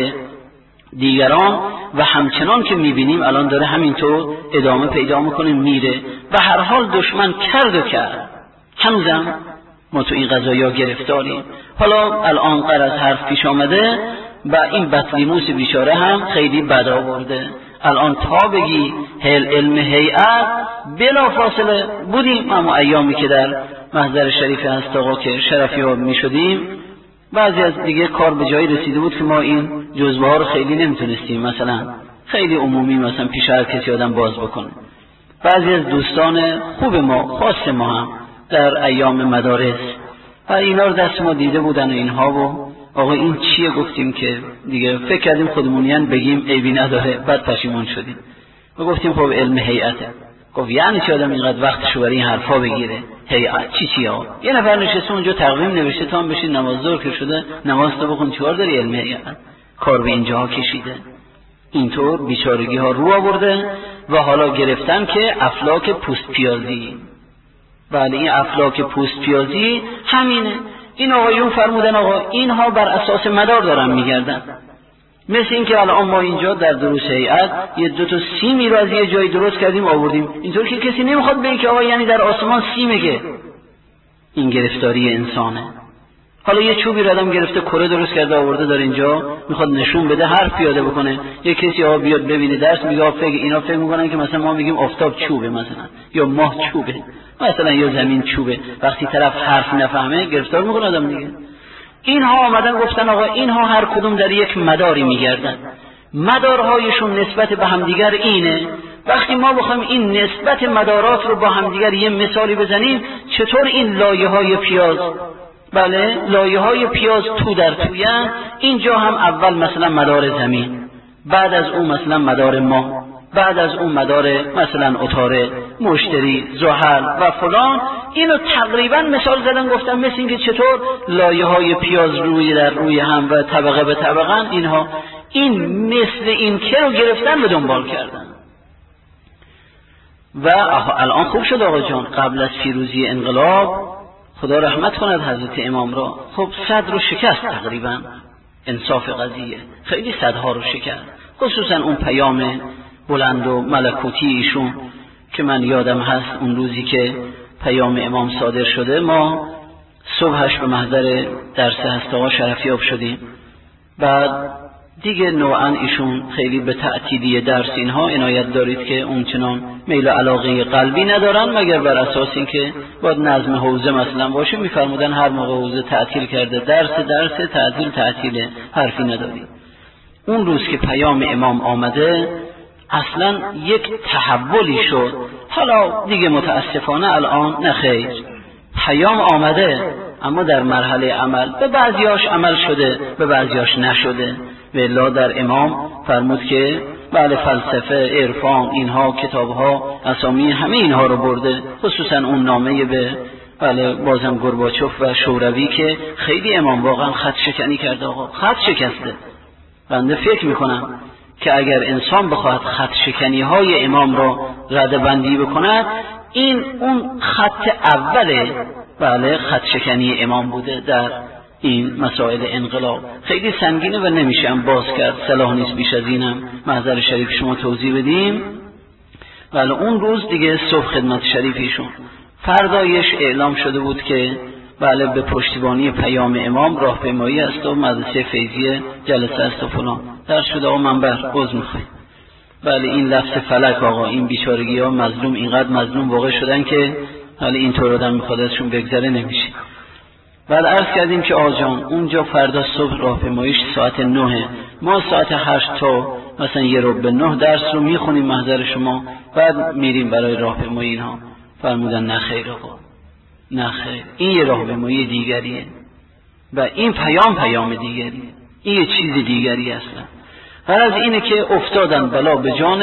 دیگران و همچنان که میبینیم الان داره همینطور ادامه پیدا میکنه میره و هر حال دشمن کرد هنوزم ما تو این قضایا گرفتاریم. حالا الان قرض حرف پیش آمده و این بطلیموس بیچاره هم خیلی بد آورده. الان تا بگی علم هیئت بلا فاصله بودیم، اما ایامی که در محضر شریف هست آقا که شرفی ها می شدیم، بعضی از دیگه کار به جایی رسیده بود که ما این جزوه ها رو خیلی نمیتونستیم مثلا خیلی عمومی مثلا پیش هر کسی آدم باز بکنه. بعضی از دوستان خوب ما، خاص ما هم در ایام مدارس و اینا رو دست ما دیده بودن و اینها و آقا این چیه؟ گفتیم که دیگه فکر کردیم خودمونیان بگیم عیبی نداره، بعد پشیمون شدیم و گفتیم خب علم هیئته. گفت یعنی چه آدم اینقدر وقتشو برای این حرفا بگیره؟ هیئت چی ها؟ یه نفر نشسته اونجا تقویم نوشته تا هم بشین نماز ظهر که شده نماز تو بخون، چیکار داری علم هیئت؟ کار به اینجاها کشیده. اینطور بیچارگی ها رو آورده و حالا گرفتن که افلاک پوست پیازی. بله این افلاک پوست پیازی همینه. این آقایون فرمودن آقا اینها بر اساس مدار دارن میگردن، مثل این که الان ما اینجا در دروس هیئت یه دو تا سیمی رو از یه جایی درست کردیم آوردیم، اینطور که کسی نمیخواد بگه که آقا یعنی در آسمان سیمه، که این گرفتاری انسانه. حالا یه چوبی رو آدم گرفته کره درست کرده آورده در اینجا میخواد نشون بده حرف پیاده بکنه، یه کسی آقا بیاد ببینه درس میگه اینا فکر میکنن که مثلا ما میگیم آفتاب چوبه مثلا یا ماه چوبه مثلا یا زمین چوبه، وقتی طرف حرف نفهمه گرفتار میکنه آدم دیگه. اینها آمدن گفتن آقا اینها هر کدوم در یک مداری میگردن، مدارهایشون نسبت به همدیگر اینه، وقتی ما بخوایم این نسبت مدارات رو با همدیگر یه مثالی بزنیم، چطور این لایه‌های پیاز، بله لایه‌های پیاز تو در تویان، اینجا هم اول مثلا مدار زمین، بعد از اون مثلا مدار ماه، بعد از اون مدار مثلا عطارد، مشتری، زحل و فلان. اینو تقریبا مثال زدن، گفتم مثل اینکه چطور لایه‌های پیاز روی در روی هم و طبقه به طبقه، اینها این مثل این که رو گرفتن به دنبال کردن. و الان خوب شد آقا جان، قبل از پیروزی انقلاب خدا رحمت کند حضرت امام را، خب صد رو شکست تقریبا، انصاف قضیه خیلی صدها رو شکست، خصوصا اون پیام بلند و ملکوتی ایشون که من یادم هست اون روزی که پیام امام صادر شده، ما صبحش به محضر درس هست آقا شرفیاب شدیم. بعد دیگه نوعا ایشون خیلی به تعطیلی درس اینها عنایت دارید که اون چنان میل و علاقه قلبی ندارن، مگر بر اساس اینکه باید نظم حوزه مثلا باشه، میفرمودن هر موقع حوزه تعطیل کرده درس تعطیل حرفی نداری. اون روز که پیام امام آمده اصلا یک تحولی شد. حالا دیگه متاسفانه الان نخیر، پیام آمده اما در مرحله عمل به بعضیاش عمل شده به بعضیاش نشده. و الا در امام فرمود که بله فلسفه، عرفان، اینها کتابها اسامی همه اینها رو برده، خصوصا اون نامه به بله بازم گورباچوف و شوروی که خیلی امام واقعا خط شکنی کرده. آقا خط شکسته. بنده فکر میکنم که اگر انسان بخواهد خط شکنی های امام را رده بندی بکند، این اون خط اوله بله خط شکنی امام بوده در این مسائل انقلاب. خیلی سنگینه و نمیشم باز کرد، صلاح نیست بیش از اینم محضر شریف شما توضیح بدیم. بله اون روز دیگه صبح خدمت شریفیشون فردایش اعلام شده بود که بله به پشتیبانی پیام امام راهپیمایی است و مدرسه فیضیه جلسه است و فلان. در شده آقا منبر عذر میخوای. بله این لفظ فلک آقا، این بیچارگی ها مظلوم اینقدر مظلوم واقع شدن که حالا اینطور آدم میخواد ازشون بگذره نمیشه. بعد عرض کردیم که آقا جان اونجا فردا صبح راهپیماییش ساعت 9، ما ساعت 8 تا مثلا 8:45 درس رو میخونیم محضر شما، بعد میریم برای راهپیمایی. اینها فرمودن نه خیر آقا، نه خیر، این یه راهپیمایی دیگریه و این پیام دیگریه، این یه چیز دیگری اصلا. غرض اینه که افتادن بلا به جان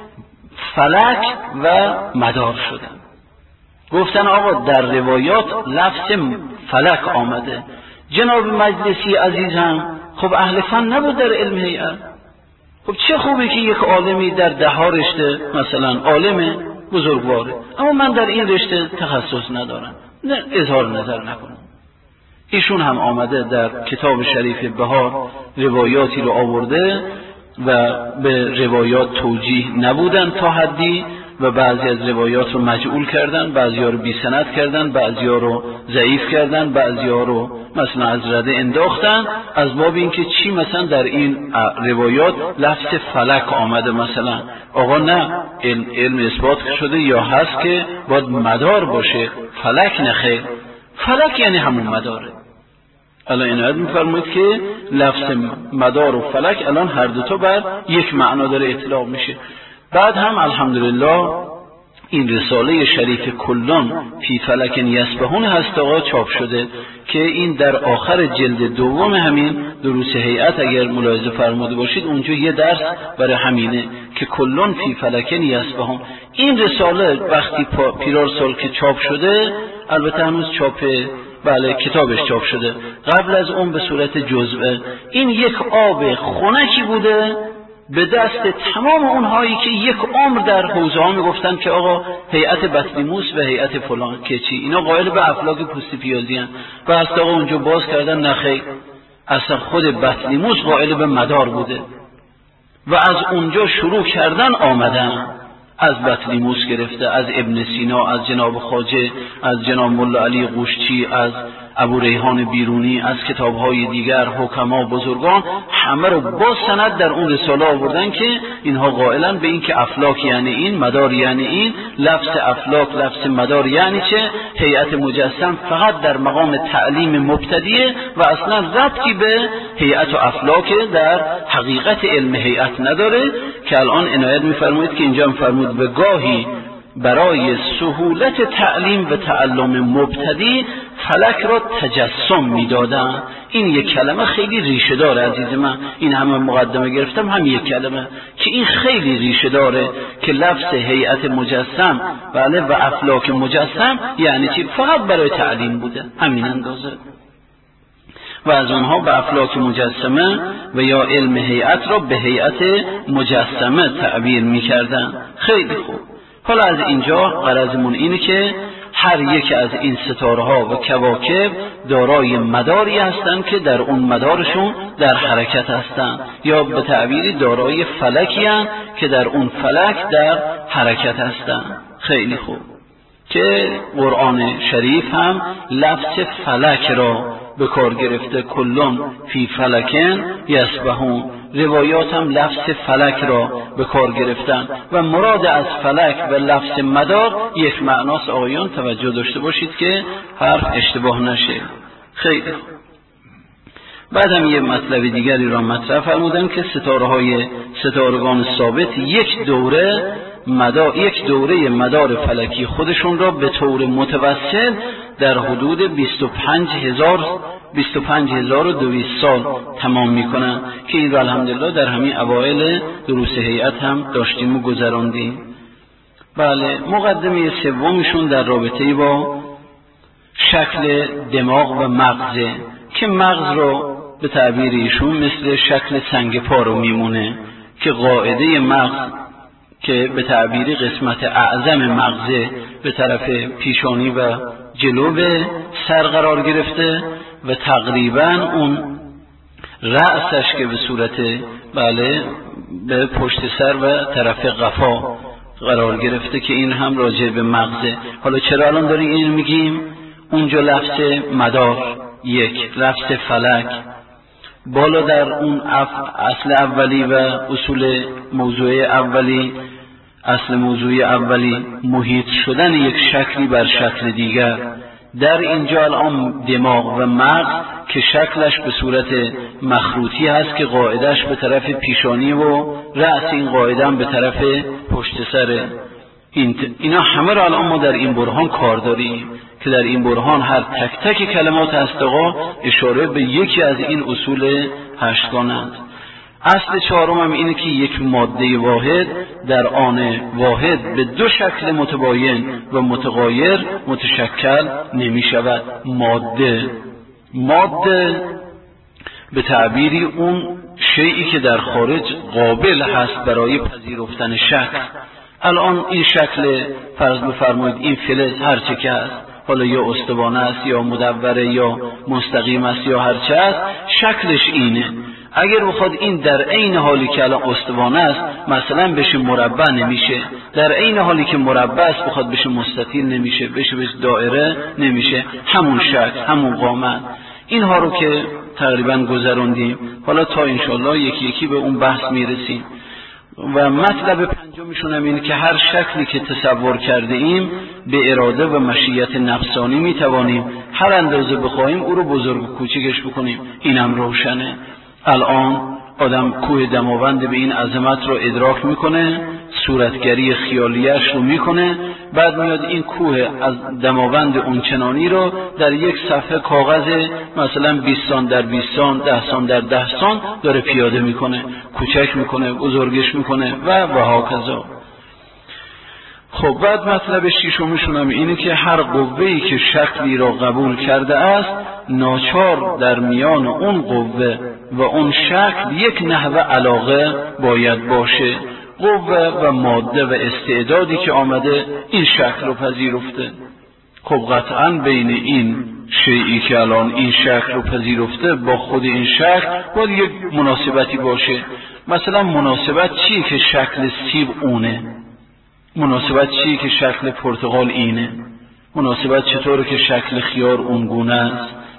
فلک و مدار شدن. گفتن آقا در روایات لفظ فلک آمده. جناب مجلسی عزیزم خب اهل فن نبود در علم هیئت، خب چه خوبه که یک عالمی در 10 رشته مثلا عالم بزرگواره، اما من در این رشته تخصص ندارم، نه اظهار نظر نکنم. ایشون هم آمده در کتاب شریف بهار روایاتی رو آورده و به روایات توجیه نبودن تا حدی و بعضی از روایات رو مجعول کردن، بعضی ها رو بی سند کردن، بعضی ها رو ضعیف کردن، بعضی ها رو مثلا از رده انداختن، از باب اینکه چی مثلا در این روایات لفظ فلک آمده مثلا. آقا نه، علم اثبات شده یا هست که باید مدار باشه، فلک نخیر. فلک یعنی همون مداره. الان عنایت می‌فرمایید که لفظ مدار و فلک الان هر دوتا بر یک معنا داره اطلاق میشه. بعد هم الحمدلله این رساله شریف کلان فی فلک یسبحون هست آقا چاپ شده که این در آخر جلد دوم همین دروس هیئت اگر ملاحظه فرموده باشید اونجا یه درس برای همینه که کلان فی فلک یسبحون. این رساله وقتی پیرار سال که چاپ شده، البته هنوز چاپ بله کتابش چاپ شده، قبل از اون به صورت جزوه، این یک آب خنکی بوده به دست تمام اونهایی که یک عمر در حوزه ها میگفتن که آقا هیئت بطلیموس و هیئت فلان که چی، اینا قائل به افلاک پوستی پیازی هن و هست آقا اونجا باز کردن نخیر، اصلا خود بطلیموس قائل به مدار بوده و از اونجا شروع کردن آمدن، از بطلیموس گرفته، از ابن سینا، از جناب خواجه، از جناب مولا علی قوشچی، از ابو ریحان بیرونی، از کتاب‌های دیگر، حکما، بزرگان، همه رو با سند در اون رساله آوردن که اینها قائلن به این که افلاک یعنی این، مدار یعنی این. لفظ افلاک، لفظ مدار یعنی چه؟ هیئت مجسم فقط در مقام تعلیم مبتدیه و اصلا ربطی به هیئت و افلاک در حقیقت علم هیئت نداره، که الان عنایت می‌فرمایید که اینجا می‌فرمود به گاهی برای سهولت تعلیم و تعلم مبتدی فلک را تجسم میدادن. این یک کلمه خیلی ریشه داره عزیز من، این همه مقدمه گرفتم هم یک کلمه که این خیلی ریشه داره که لفظ هیئت مجسم بله و افلاک مجسم یعنی چی؟ فقط برای تعلیم بوده، همین اندازه. و از اونها به افلاک مجسمه و یا علم هیئت را به هیئت مجسمه تعبیر میکردن. خیلی خوب. حالا از اینجا غرضمون اینه که هر یک از این ستاره ها و کواکب دارای مداری هستند که در اون مدارشون در حرکت هستند، یا به تعبیری دارای فلکی هستند که در اون فلک در حرکت هستند. خیلی خوب. که قرآن شریف هم لفظ فلک را به کار گرفته، کلون فی فلکن یسبحون. روایات هم لفظ فلک را به کار گرفتن و مراد از فلک و لفظ مدار یک معناست. آقایان توجه داشته باشید که حرف اشتباه نشه. خیلی خوب. بعد هم یه مطلب دیگری را مطرح فرمودن که ستارگان ثابت یک دوره مدار فلکی خودشون را به طور متوسط در حدود 25200 سال تمام میکنن، که این را الحمدلله در همین اوایل دروس هیئت هم داشتیم و گذراندیم. بله. مقدمه سومشون در رابطه با شکل دماغ و مغزه، که مغز رو به تعبیر ایشون مثل شکل سنگ پا رو میمونه، که قاعده مغز که به تعبیری قسمت اعظم مغزه به طرف پیشانی و جلو سر قرار گرفته و تقریبا اون رأسش که به صورت بله به پشت سر و طرف قفا قرار گرفته، که این هم راجع به مغزه. حالا چرا الان داریم این میگیم؟ اونجا لفظ مدار یک، لفظ فلک، بالا در اون اصل اولی و اصول موضوع اولی، اصل موضوع اولی محیط شدن یک شکلی بر شکل دیگر. در اینجا الان دماغ و مغز که شکلش به صورت مخروطی هست که قاعدش به طرف پیشانی و رأس این قاعده هم به طرف پشت سره. اینا همه را الان ما در این برهان کار داریم که در این برهان هر تک تک کلمات هستقا اشاره به یکی از این اصول هشتگانند. اصل چهارم هم اینه که یک ماده واحد در آن واحد به دو شکل متباین و متغایر متشکل نمی شود. ماده به تعبیری اون شیئی که در خارج قابل هست برای پذیرفتن شکل. الان این شکل فرض بفرمایید این فلز هرچه که هست، حالا یا استوانه است یا مدوره یا مستقیم است یا هرچه است، شکلش اینه. اگر بخواد این در عین حالی که الان استوانه است مثلا بشه مربع نمیشه، در عین حالی که مربع است بخواد بشه مستطیل نمیشه، بشه دایره نمیشه، همون شکل همون قامت. اینها رو که تقریبا گذراندیم، حالا تا انشالله یکی یکی به اون بحث میرسیم. و مطلب پنجمشون هم اینه که هر شکلی که تصور کرده ایم به اراده و مشیت نفسانی میتوانیم هر اندازه بخواهیم او رو بزرگ و کوچکش بکنیم. اینم روشنه. الان آدم کوه دماوند به این عظمت رو ادراک میکنه، صورتگری خیالیش رو میکنه، بعد میاد این کوه از دماوند اونچنانی رو در یک صفحه کاغذ مثلا 20 سان در 20 سان 10 سان در 10 سان داره پیاده میکنه، کوچک میکنه، بزرگش میکنه و هاکذا. خب بعد مطلب ششمشون هم اینه که هر قوه‌ای که شکلی را قبول کرده است ناچار در میان اون قوه و اون شکل یک نحو علاقه باید باشه. قوه و ماده و استعدادی که آمده این شکل رو پذیرفته. خب قطعا بین این شیئی که الان این شکل رو پذیرفته با خود این شکل باید یک مناسبتی باشه. مثلا مناسبت چیه که شکل سیب اونه؟ مناسبت چیه که شکل پرتقال اینه؟ مناسبت چطوره که شکل خیار اونگونه است؟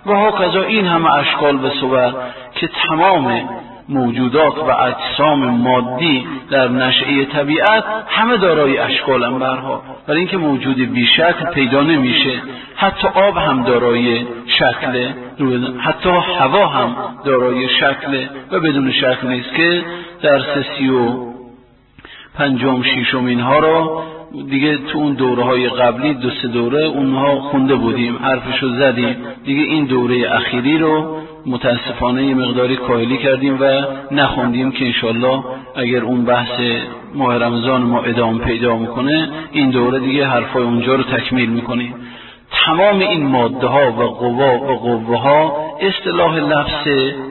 و هاکذا این همه اشکال و صور که تمام موجودات و اجسام مادی در نشأه طبیعت همه دارای اشکالن برها، برای اینکه موجود بی شکل پیدا نمیشه. حتی آب هم دارای شکله، حتی هوا هم دارای شکله و بدون شکل نیست که درس 35 ششم اینها رو دیگه تو اون دوره‌های قبلی 2-3 دوره اونها خونده بودیم، حرفشو زدیم. دیگه این دوره اخیری رو متاسفانه یه مقداری کاهلی کردیم و نخوندیم که انشالله اگر اون بحث ماه رمضان ما ادامه پیدا میکنه این دوره دیگه حرفای اونجا رو تکمیل میکنیم. تمام این ماده ها و قوا و قوه ها، اصطلاح لفظ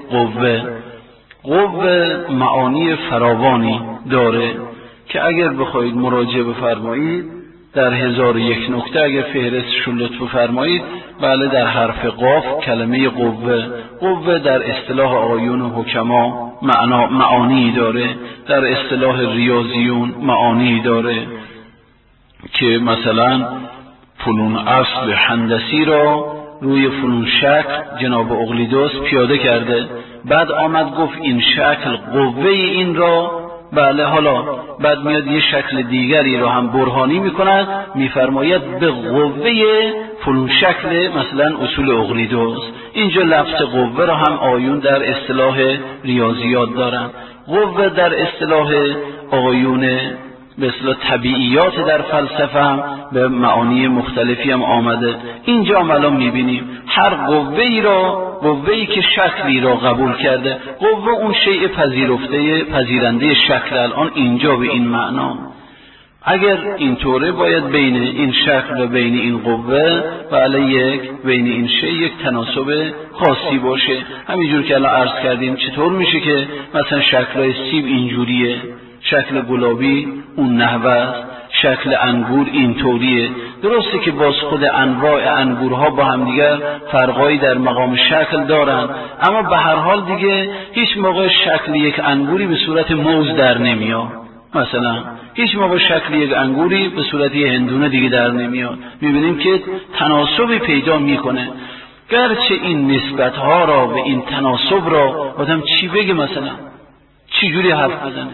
قوه معانی فراوانی داره که اگر بخواید مراجعه بفرمایید در 1001 نکته اگر فهرستشون لطف فرمایید، بله در حرف قاف کلمه قوه در اصطلاح آقایون حکما معانی داره، در اصطلاح ریاضیون معانی داره که مثلا فلون اصل هندسی را روی فلون شکل جناب اقلیدس پیاده کرده، بعد آمد گفت این شکل قوه این را، بله حالا بعد میاد یه شکل دیگری رو هم برهانی میکند، میفرماید به قوه فلون شکل مثلا اصول اقلیدس. اینجا لفظ قوه رو هم آیون در اصطلاح ریاضیات دارن. قوه در اصطلاح آیون به اصطلاح طبیعیات در فلسفه هم به معانی مختلفی هم آمده. اینجا هم الان میبینیم هر قوه‌ای که شکلی را قبول کرده، قوه اون شیء پذیرنده شکل، الان اینجا به این معنا. اگر اینطوره باید بین این شکل و بین این قوه بین این شیء یک تناسب خاصی باشه. همینجور که الان عرض کردیم چطور میشه که مثلا شکل‌های سیب اینجوریه، شکل گلابی اون نحوه است، شکل انگور اینطوریه. درسته که باز خود انواع انگورها با هم دیگر فرقایی در مقام شکل دارن، اما به هر حال دیگه هیچ موقع شکل یک انگوری به صورت موز در نمیاد. مثلا هیچ موقع شکل یک انگوری به صورت یه هندونه دیگه در نمیاد. میبینیم که تناسبی پیدا میکنه. گرچه این نسبتها را و این تناسب را آدم چی بگه، مثلا چی جوری حرف بزنه؟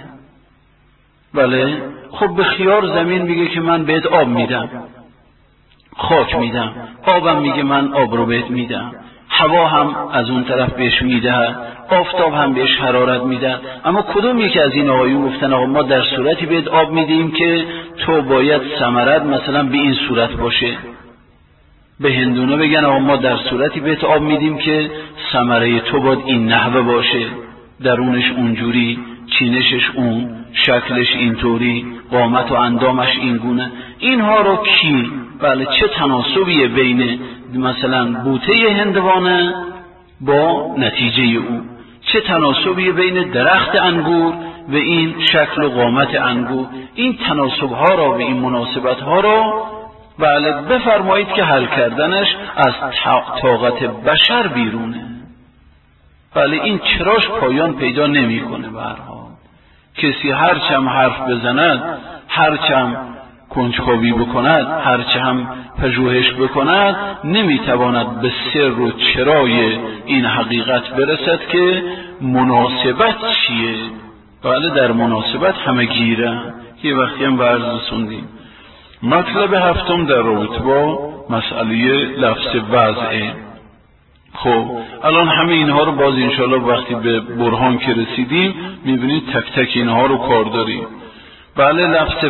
بله خب به خیار زمین میگه که من بهت آب میدم، خاک میدم، آبم میگه من آب رو بهت میدم، هوا هم از اون طرف بهش میده، آفتاب هم بهش حرارت میده. اما کدوم یکی از این آقایون گفتن آقا ما در صورتی بهت آب میدیم که تو باید ثمرت مثلا به این صورت باشه؟ به هندونه بگن آقا ما در صورتی بهت آب میدیم که ثمره تو باید این نحوه باشه، درونش اونجوری، چینشش اون، شکلش اینطوری، قامت و اندامش اینگونه. اینها رو کی؟ بله چه تناسبیه بین مثلا بوته هندوانه با نتیجه او؟ چه تناسبیه بین درخت انگور و این شکل و قامت انگور؟ این تناسبها را و این مناسبتها را بله بفرمایید که حل کردنش از طاقت بشر بیرونه. بله این چراش پایان پیدا نمیکنه. به هر حال کسی هرچم حرف بزند، هرچم کنجکاوی بکند، هرچم پژوهش بکند، نمیتواند به سر و چرای این حقیقت برسد که مناسبت چیه. بله در مناسبت همه گیره. یه وقتی هم برز رسوندیم. مطلب هفتم در رابطه با مسئله لفظ وضعه. خب الان همه اینها رو باز انشاءالله وقتی به برهان که رسیدیم میبینید تک تک اینها رو کار داریم. بله لفظ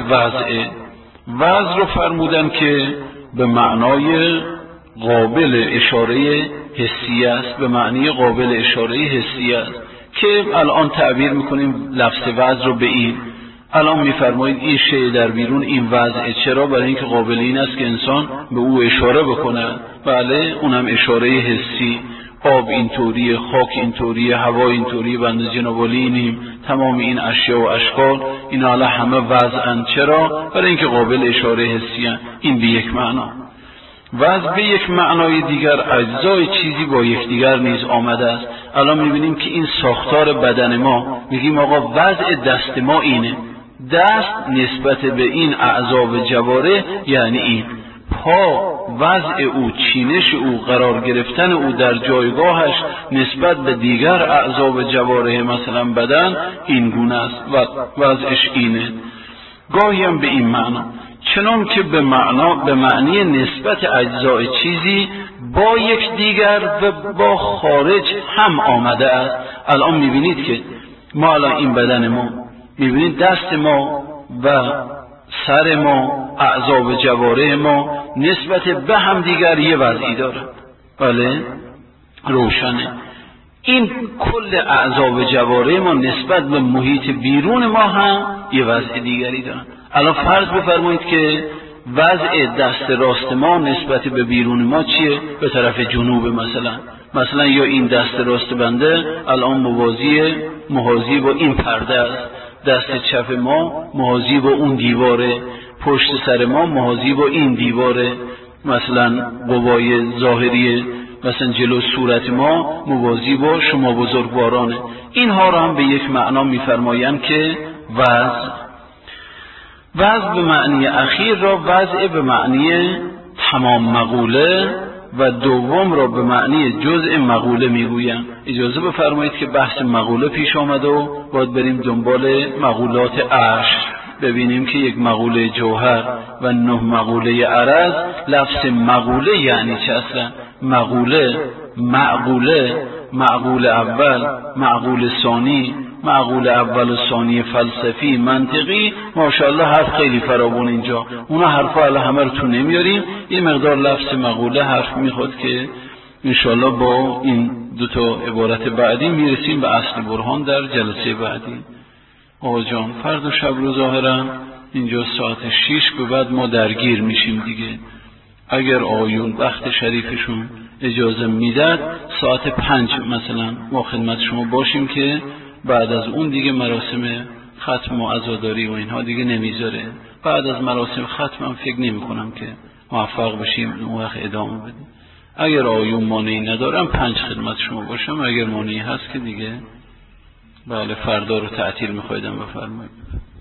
وضع رو فرمودن که به معنای قابل اشاره حسی است، به معنی قابل اشاره حسی است که الان تعبیر میکنیم لفظ وضع رو به این. الان میفرمایید این شیء در بیرون این وضعه. چرا؟ برای اینکه قابل این است که انسان به او اشاره بکنه. بله اونم اشاره حسی. آب اینطوریه، خاک اینطوریه، هوا اینطوریه، بنده جناب علی اینیم، تمام این اشیاء و اشکال اینا حالا همه وضعن. چرا؟ برای اینکه قابل اشاره حسی هن. این به یک معنا. وضع به یک معنای دیگر اجزای چیزی با یکدیگر نیز آمده است. الان میبینیم که این ساختار بدن ما، میگیم آقا وضع دست ما اینه، دست نسبت به این اعضا و جواره یعنی این، پا وضع او، چینش او، قرار گرفتن او در جایگاهش نسبت به دیگر اعضا و جوارح مثلا بدن این گونه است و وضعش اینه. گاهی هم به این معنا، چنان که به معنی نسبت اجزای چیزی با یک دیگر و با خارج هم آمده است. الان میبینید که ما الان این بدن ما، میبینید دست ما و سر ما، اعضا و جوارح ما نسبت به هم دیگر یه وضعی دارن. بله روشنه. این کل اعضا و جوارح ما نسبت به محیط بیرون ما هم یه وضع دیگری دارن. الان فرض بفرمایید که وضع دست راست ما نسبت به بیرون ما چیه؟ به طرف جنوب مثلا یا این دست راست بنده الان موازی با این پرده است، دست چپ ما موازی با اون دیواره، پشت سر ما موازی با این دیواره، مثلا قوای ظاهری مثلا جلو صورت ما موازی با شما بزرگوارانه. اینها را هم به یک معنا میفرمایند که وضع به معنی اخیر را وضع به معنی تمام مقوله و دوم را به معنی جزء مقوله میگویند. اجازه بفرمایید که بحث مقوله پیش آمده و باید بریم دنبال مقولات عشر، ببینیم که یک مقوله جوهر و 9 مقوله عرض. لفظ مقوله یعنی چه اصلا؟ مقوله، معقول اول، معقول ثانی، معقول اول و ثانی فلسفی، منطقی، ماشاءالله حرف خیلی فراوان اینجا. اونا حرفا الان همه رو تو نمیاریم، این مقدار لفظ مقوله حرف میخواد که انشاءالله با این 2 تا عبارت بعدی میرسیم به اصل برهان در جلسه بعدی. آقا جان فردا شب رو ظاهرا اینجا ساعت 6 به بعد ما درگیر میشیم دیگه. اگر آقایون وقت شریفشون اجازه میداد ساعت 5 مثلا ما خدمت شما باشیم که بعد از اون دیگه مراسم ختم و عزاداری و اینها دیگه نمیذاره. بعد از مراسم ختم هم فکر نمی کنم که موفق بشیم اون وقت ادامه بدیم. اگر آقایون مانعی ندارم 5 خدمت شما باشم، اگر مانعی هست که دیگه بله فردا رو تعطیل میخوایدم بفرمایید.